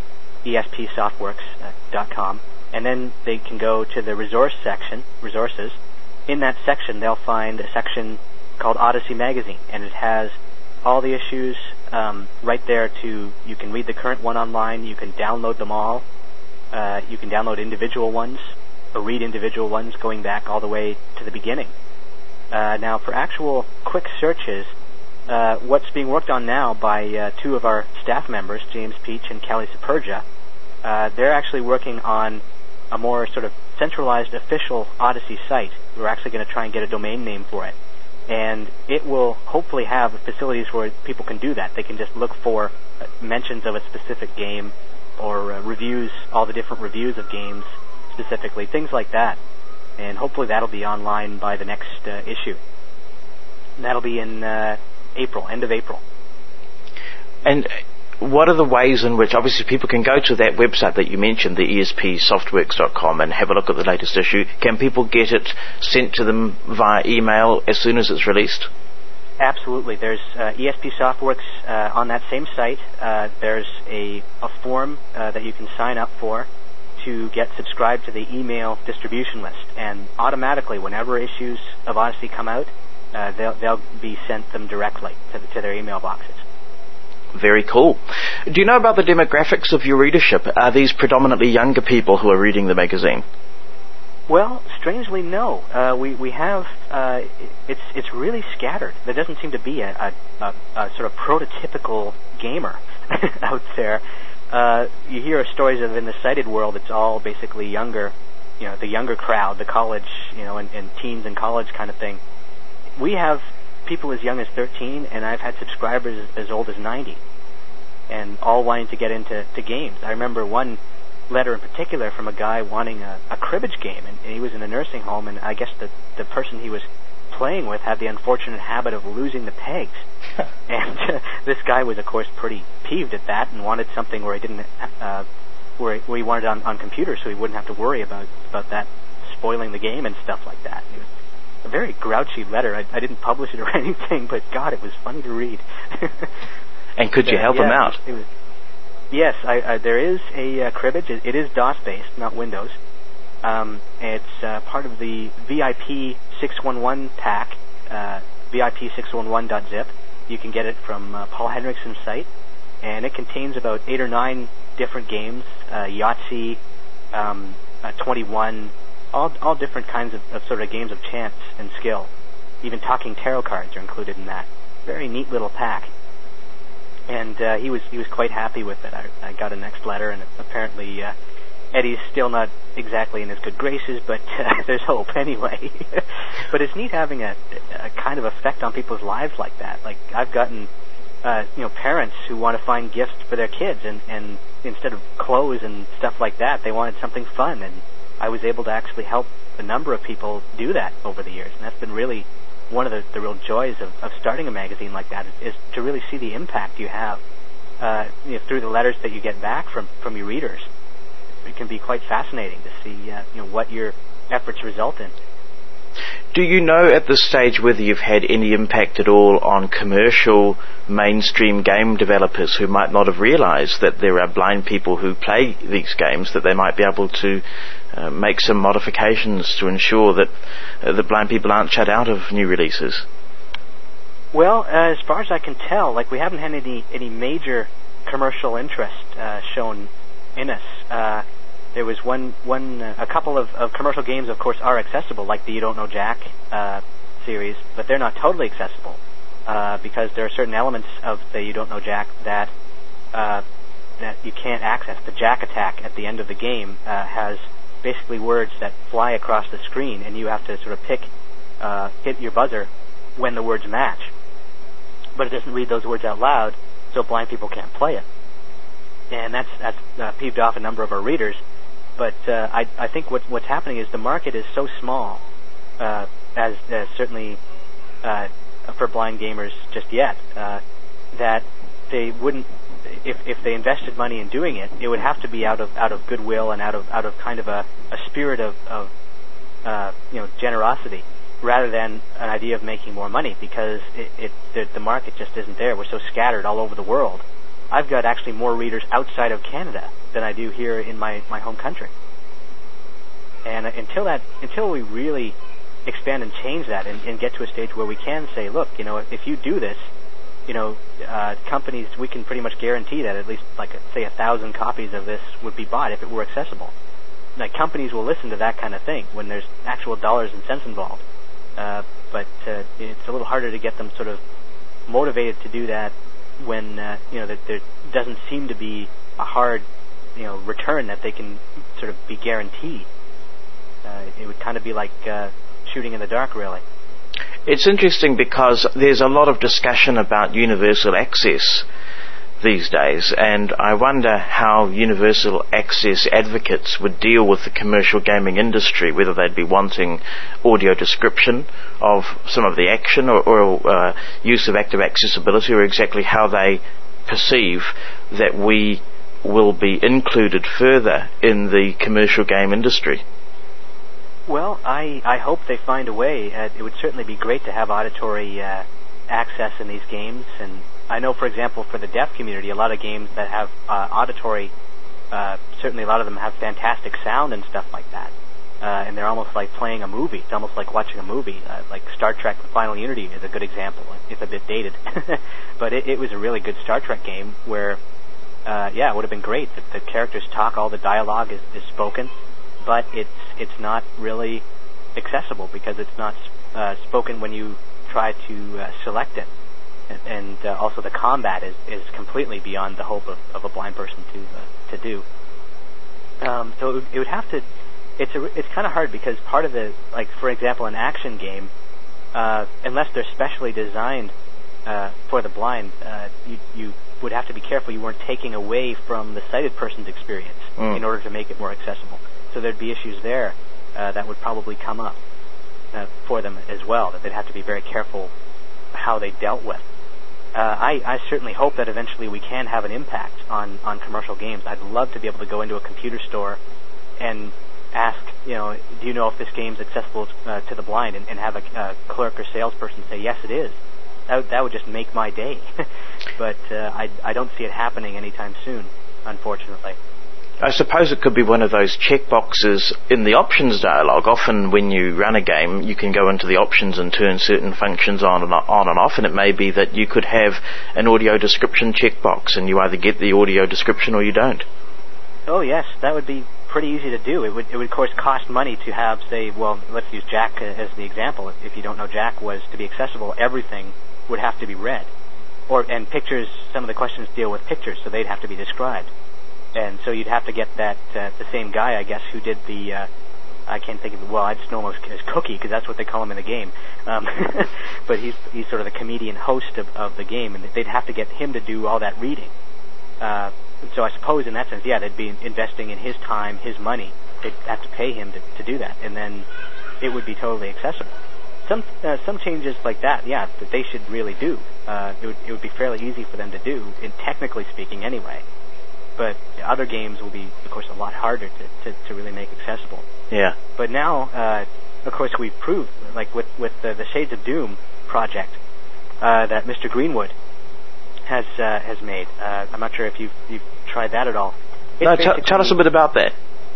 espsoftworks.com. And then they can go to the resource section, resources. In that section, they'll find a section called Odyssey Magazine, and it has all the issues right there. You can read the current one online. You can download them all. You can download individual ones or read individual ones going back all the way to the beginning. Now, for actual quick searches, what's being worked on now by two of our staff members, James Peach and Kelly Superga, they're actually working on a more sort of centralized official Odyssey site. We're actually going to try and get a domain name for it. And it will hopefully have facilities where people can do that. They can just look for mentions of a specific game or reviews, all the different reviews of games specifically, things like that. And hopefully that'll be online by the next issue. And that'll be in April, end of April. And what are the ways in which, obviously, people can go to that website that you mentioned, the espsoftworks.com, and have a look at the latest issue? Can people get it sent to them via email as soon as it's released? Absolutely. There's ESP Softworks on that same site. There's a form that you can sign up for to get subscribed to the email distribution list. And automatically, whenever issues of Odyssey come out, they'll be sent them directly to their email boxes. Very cool. Do you know about the demographics of your readership? Are these predominantly younger people who are reading the magazine? Well, strangely, no. We have it's really scattered. There doesn't seem to be a sort of prototypical gamer out there. You hear stories of in the sighted world, it's all basically younger, the younger crowd, the college, and teens and college kind of thing. We have people as young as 13, and I've had subscribers as old as 90, and all wanting to get into games. I remember one letter in particular from a guy wanting a cribbage game, and he was in a nursing home, and I guess the person he was playing with had the unfortunate habit of losing the pegs. And this guy was, of course, pretty peeved at that and wanted something where he didn't, where he wanted it on computer, so he wouldn't have to worry about that spoiling the game and stuff like that. It was a very grouchy letter. I didn't publish it or anything, but God, it was funny to read. And could you help him out? Yes, there is a cribbage. It is DOS-based, not Windows. It's part of the VIP 611 pack, VIP611.zip. You can get it from Paul Henriksen's site, and it contains about 8 or 9 different games, Yahtzee, 21, all different kinds of sort of games of chance and skill. Even talking tarot cards are included in that. Very neat little pack. And he was quite happy with it. I got a next letter, and apparently Eddie's still not exactly in his good graces, but there's hope anyway. But it's neat having a kind of effect on people's lives like that. Like I've gotten parents who want to find gifts for their kids, and instead of clothes and stuff like that, they wanted something fun, and I was able to actually help a number of people do that over the years, and that's been really one of the real joys of starting a magazine like that is to really see the impact you have through the letters that you get back from your readers. It can be quite fascinating to see what your efforts result in. Do you know at this stage whether you've had any impact at all on commercial mainstream game developers who might not have realized that there are blind people who play these games, that they might be able to make some modifications to ensure that the blind people aren't shut out of new releases? Well, as far as I can tell, we haven't had any major commercial interest shown in us. There was a couple of commercial games, of course, are accessible, like the You Don't Know Jack series, but they're not totally accessible because there are certain elements of the You Don't Know Jack that you can't access. The Jack attack at the end of the game has basically words that fly across the screen, and you have to sort of hit your buzzer when the words match. But it doesn't read those words out loud, so blind people can't play it. And that's peeved off a number of our readers. But I think what's happening is the market is so small, as certainly for blind gamers just yet, that they wouldn't, if they invested money in doing it, it would have to be out of goodwill and out of kind of a spirit of generosity, rather than an idea of making more money, because the market just isn't there. We're so scattered all over the world. I've got actually more readers outside of Canada than I do here in my home country. And until we really expand and change that and get to a stage where we can say, look, if you do this, companies, we can pretty much guarantee that at least, say, 1,000 copies of this would be bought if it were accessible. Companies will listen to that kind of thing when there's actual dollars and cents involved. But it's a little harder to get them sort of motivated to do that when that there doesn't seem to be a hard return that they can sort of be guaranteed. It would kind of be like shooting in the dark, really. It's interesting because there's a lot of discussion about universal access these days, and I wonder how universal access advocates would deal with the commercial gaming industry, whether they'd be wanting audio description of some of the action or use of active accessibility, or exactly how they perceive that we will be included further in the commercial game industry. Well, I hope they find a way. It would certainly be great to have auditory access in these games, and I know, for example, for the deaf community, a lot of games that have auditory, certainly a lot of them have fantastic sound and stuff like that. And they're almost like playing a movie. It's almost like watching a movie. Like Star Trek The Final Unity is a good example. It's a bit dated. But it was a really good Star Trek game where, it would have been great. The characters talk, all the dialogue is spoken, but it's it's not really accessible because it's not spoken when you try to select it. And also the combat is completely beyond the hope of a blind person to do. So it would have to. It's kind of hard because part of the, like for example, an action game, unless they're specially designed for the blind, you would have to be careful you weren't taking away from the sighted person's experience in order to make it more accessible. So there'd be issues there that would probably come up for them as well, that they'd have to be very careful how they dealt with. I certainly hope that eventually we can have an impact on commercial games. I'd love to be able to go into a computer store and ask, do you know if this game's accessible to the blind, and have a clerk or salesperson say, yes, it is. That would just make my day. But I don't see it happening anytime soon, unfortunately. I suppose it could be one of those checkboxes in the options dialog. Often when you run a game, you can go into the options and turn certain functions on and off, and it may be that you could have an audio description checkbox, and you either get the audio description or you don't. Oh, yes, that would be pretty easy to do. It would of course cost money to have, say, well, let's use Jack as the example. If you don't know Jack was to be accessible, everything would have to be read. And pictures, some of the questions deal with pictures, so they'd have to be described. And so you'd have to get that the same guy, I guess, who did the I can't think of it. Well, I just know him as Cookie because that's what they call him in the game. But he's sort of the comedian host of the game, and they'd have to get him to do all that reading. So I suppose in that sense, yeah, they'd be investing in his time, his money. They'd have to pay him to do that, and then it would be totally accessible. Some changes like that, yeah, that they should really do. It would be fairly easy for them to do, technically speaking, anyway. But other games will be, of course, a lot harder to really make accessible. Yeah. But now, of course, we've proved, like with the Shades of Doom project that Mr. Greenwood has made. I'm not sure if you've tried that at all. No, tell us a bit about that.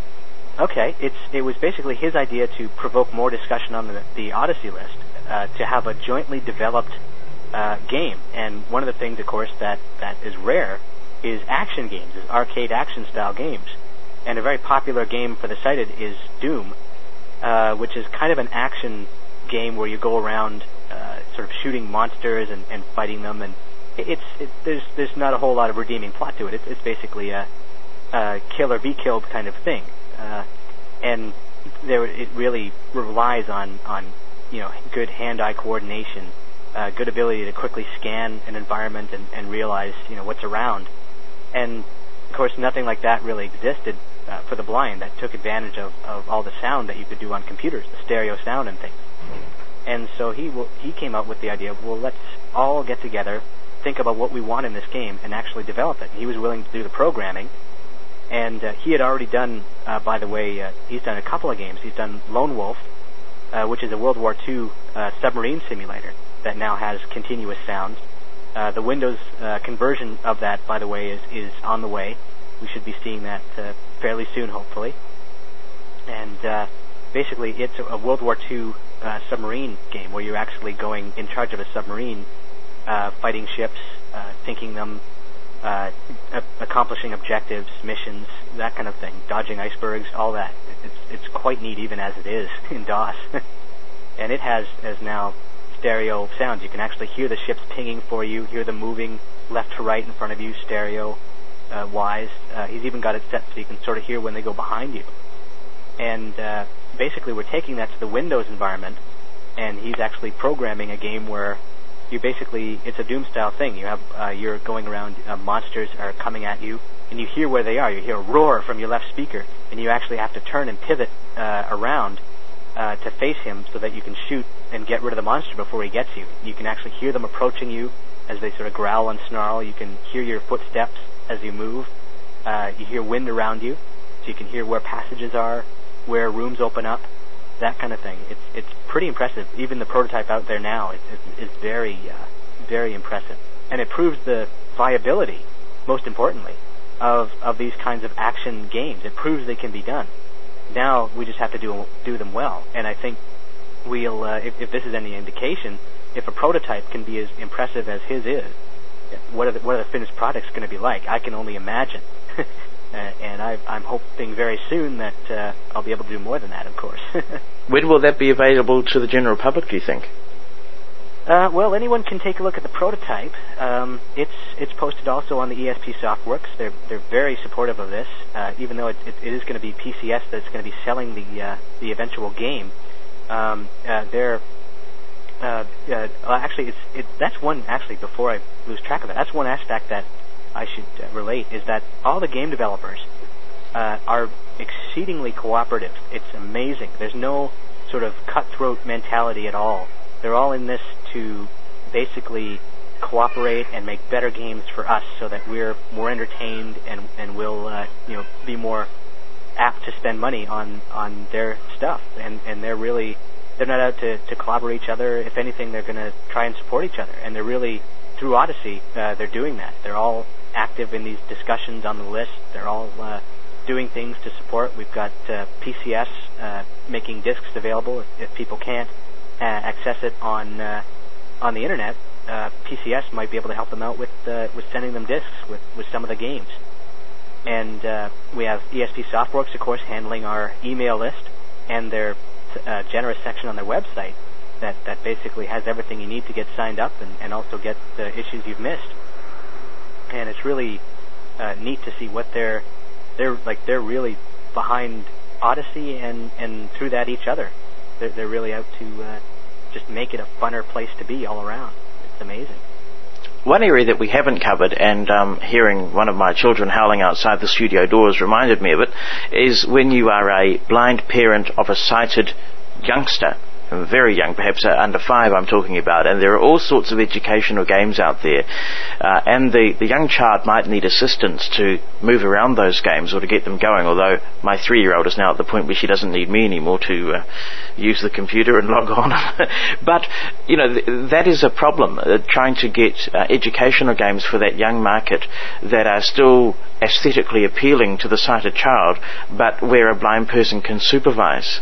Okay, it was basically his idea to provoke more discussion on the Odyssey list, to have a jointly developed game. And one of the things, of course, that is rare is action games, is arcade action-style games. And a very popular game for the sighted is Doom, which is kind of an action game where you go around sort of shooting monsters and fighting them, and there's not a whole lot of redeeming plot to it. It's basically a kill or be killed kind of thing. And it really relies on good hand-eye coordination, good ability to quickly scan an environment and realize what's around. And of course, nothing like that really existed for the blind that took advantage of all the sound that you could do on computers, the stereo sound and things. And so he came up with the idea, well, let's all get together, think about what we want in this game, and actually develop it. He was willing to do the programming. And he had already done, by the way, he's done a couple of games. He's done Lone Wolf, which is a World War II submarine simulator that now has continuous sound. The Windows conversion of that, by the way, is on the way. We should be seeing that fairly soon, hopefully. And basically, it's a World War II submarine game where you're actually going in charge of a submarine, fighting ships, sinking them, accomplishing objectives, missions, that kind of thing, dodging icebergs, all that. It's quite neat even as it is in DOS. And it has now stereo sounds. You can actually hear the ships pinging for you, hear them moving left to right in front of you, stereo wise. He's even got it set so you can sort of hear when they go behind you. And basically we're taking that to the Windows environment, and he's actually programming a game where it's a Doom style thing. You have you're going around, monsters are coming at you, and you hear where they are. You hear a roar from your left speaker, and you actually have to turn and pivot around to face him so that you can shoot and get rid of the monster before he gets you. You can actually hear them approaching you as they sort of growl and snarl. You can hear your footsteps as you move. You hear wind around you, so you can hear where passages are, where rooms open up, that kind of thing. It's pretty impressive. Even the prototype out there now is very, very impressive. And it proves the viability, most importantly, of these kinds of action games. It proves they can be done. Now we just have to do them well. And I think we'll, if this is any indication, if a prototype can be as impressive as his is, what are the finished products going to be like? I can only imagine. and I'm hoping very soon that I'll be able to do more than that, of course. When will that be available to the general public, do you think? Well, anyone can take a look at the prototype. It's posted also on the ESP Softworks. They're very supportive of this, even though it is going to be PCS that's going to be selling the eventual game. Actually, that's one. Actually, before I lose track of it, that's one aspect that I should relate, is that all the game developers are exceedingly cooperative. It's amazing. There's no sort of cutthroat mentality at all. They're all in this to basically cooperate and make better games for us, so that we're more entertained and will be more apt to spend money on their stuff. And they're not out to clobber each other. If anything, they're going to try and support each other. And they're really, through Odyssey, they're doing that. They're all active in these discussions on the list. They're all doing things to support. We've got PCS making discs available if people can't access it on the internet. PCS might be able to help them out with sending them discs with some of the games. And we have ESP Softworks, of course, handling our email list and their generous section on their website that basically has everything you need to get signed up and also get the issues you've missed. And it's really neat to see what they're really behind Odyssey and through that each other. They're really out to just make it a funner place to be all around. It's amazing. One area that we haven't covered, and hearing one of my children howling outside the studio doors reminded me of it, is when you are a blind parent of a sighted youngster, very young, perhaps under 5 I'm talking about, and there are all sorts of educational games out there, and the young child might need assistance to move around those games or to get them going, although my 3-year-old is now at the point where she doesn't need me anymore to use the computer and log on. But, that is a problem, trying to get educational games for that young market that are still aesthetically appealing to the sighted child, but where a blind person can supervise.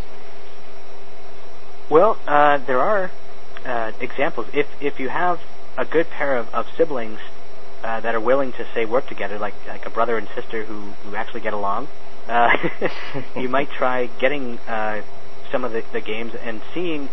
Well, there are examples. If you have a good pair of siblings that are willing to, say, work together, like a brother and sister who actually get along, you might try getting some of the games and seeing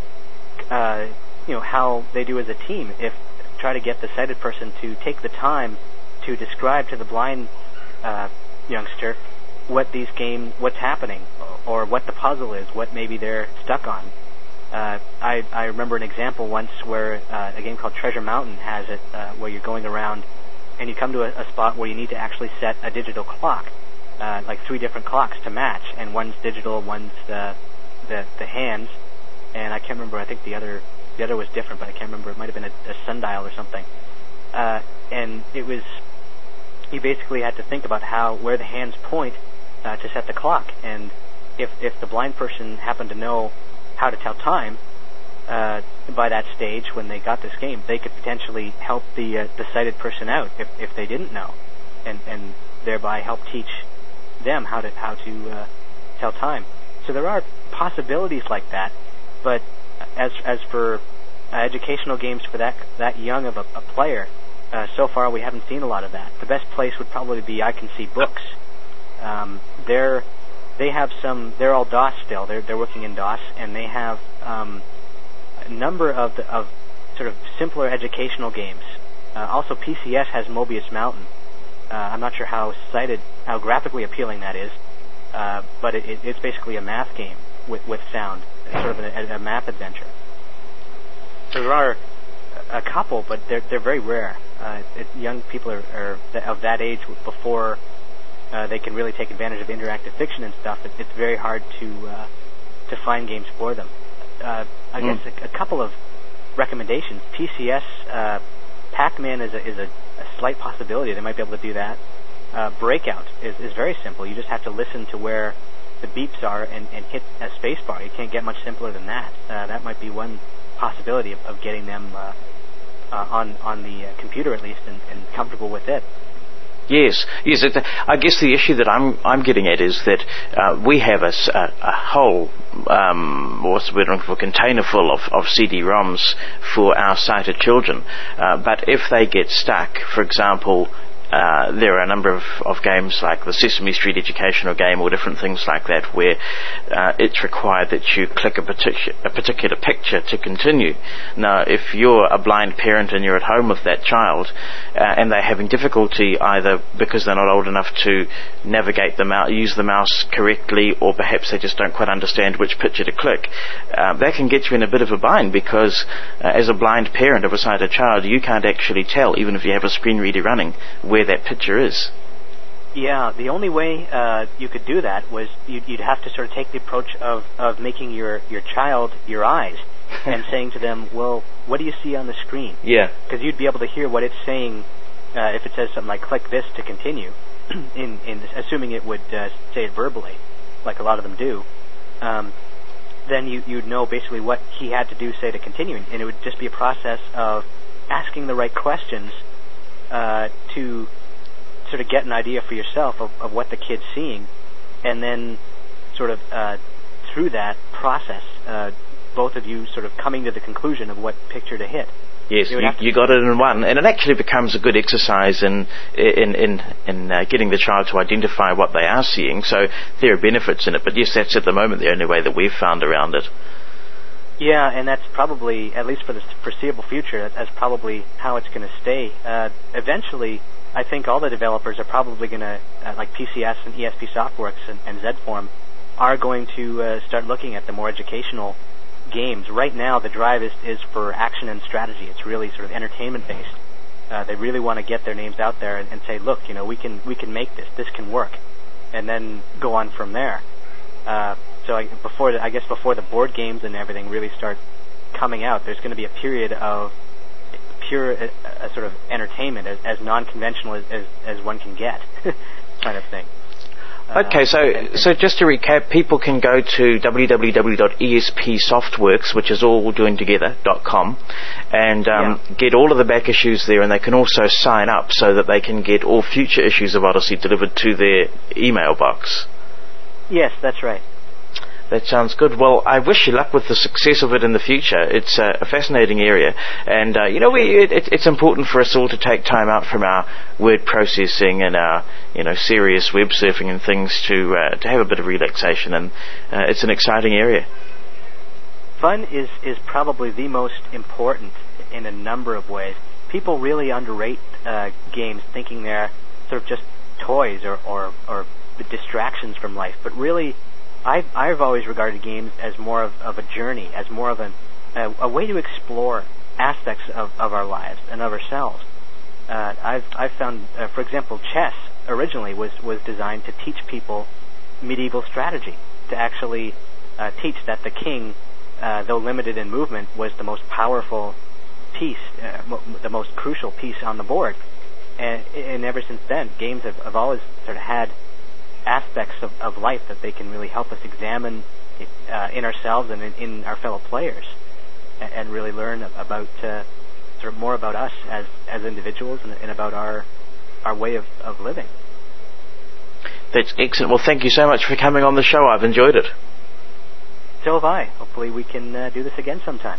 how they do as a team. Try to get the sighted person to take the time to describe to the blind youngster what's happening, or what the puzzle is, what maybe they're stuck on. I remember an example once where a game called Treasure Mountain has it, where you're going around and you come to a spot where you need to actually set a digital clock, like 3 different clocks to match, and one's digital, one's the hands, and I can't remember. I think the other was different, but I can't remember. It might have been a sundial or something. And it was, you basically had to think about where the hands point to set the clock, and if the blind person happened to know how to tell time by that stage when they got this game, they could potentially help the sighted person out if they didn't know, and thereby help teach them how to tell time. So there are possibilities like that, but as for educational games for that young of a player, so far we haven't seen a lot of that. The best place would probably be I Can See Books. They have some. They're all DOS still. They're working in DOS, and they have a number of sort of simpler educational games. Also, PCS has Mobius Mountain. I'm not sure how graphically appealing that is, but it's basically a math game with sound. It's sort of a math adventure. So there are a couple, but they're very rare. Young people are of that age before they can really take advantage of interactive fiction and stuff. It's very hard to find games for them. I guess a couple of recommendations. PCS, Pac-Man is a slight possibility. They might be able to do that. Breakout is very simple. You just have to listen to where the beeps are and hit a space bar. You can't get much simpler than that. That might be one possibility of getting them on the computer at least and comfortable with it. Yes. I guess the issue that I'm getting at is that we have a whole, what's the word I'm looking for, container full of CD-ROMs for our sighted children. But if they get stuck, for example, there are a number of games like the Sesame Street educational game or different things like that where it's required that you click a particular picture to continue. Now, if you're a blind parent and you're at home with that child and they're having difficulty either because they're not old enough to navigate the mouse, use the mouse correctly, or perhaps they just don't quite understand which picture to click, that can get you in a bit of a bind because as a blind parent of a sighted child, you can't actually tell, even if you have a screen reader running, where that picture is. Yeah, the only way you could do that was you'd have to sort of take the approach of making your child your eyes and saying to them, well, what do you see on the screen? Yeah. Because you'd be able to hear what it's saying if it says something like click this to continue, in assuming it would say it verbally, like a lot of them do. Then you'd know basically what he had to do, say, to continue. And it would just be a process of asking the right questions to sort of get an idea for yourself of what the kid's seeing, and then sort of through that process, both of you sort of coming to the conclusion of what picture to hit. Yes, you got it in one, and it actually becomes a good exercise in getting the child to identify what they are seeing. So there are benefits in it, but yes, that's at the moment the only way that we've found around it. Yeah, and that's probably, at least for the foreseeable future, that's probably how it's going to stay. Eventually, I think all the developers are probably going to, like PCS and ESP Softworks and ZForm, are going to start looking at the more educational games. Right now, the drive is for action and strategy. It's really sort of entertainment-based. They really want to get their names out there and say, look, we can make this. This can work, and then go on from there. So before the board games and everything really start coming out, there's going to be a period of pure sort of entertainment, as non-conventional as one can get, kind of thing. Okay, so just to recap, people can go to www.espsoftworks, which is all doing together.com, and get all of the back issues there, and they can also sign up so that they can get all future issues of Odyssey delivered to their email box. Yes, that's right. That sounds good. Well, I wish you luck with the success of it in the future. It's a fascinating area, and it's important for us all to take time out from our word processing and our serious web surfing and things to have a bit of relaxation, and it's an exciting area. Fun is probably the most important in a number of ways. People really underrate games, thinking they're sort of just toys or distractions from life, but really, I've always regarded games as more of a journey, as more of a way to explore aspects of our lives and of ourselves. I've found, for example, chess originally was designed to teach people medieval strategy, to actually teach that the king, though limited in movement, was the most powerful piece, the most crucial piece on the board. And ever since then, games have always sort of had aspects of life that they can really help us examine in ourselves and in our fellow players, and really learn about sort of more about us as individuals and about our way of living. That's excellent. Well, thank you so much for coming on the show. I've enjoyed it. So have I. Hopefully we can do this again sometime.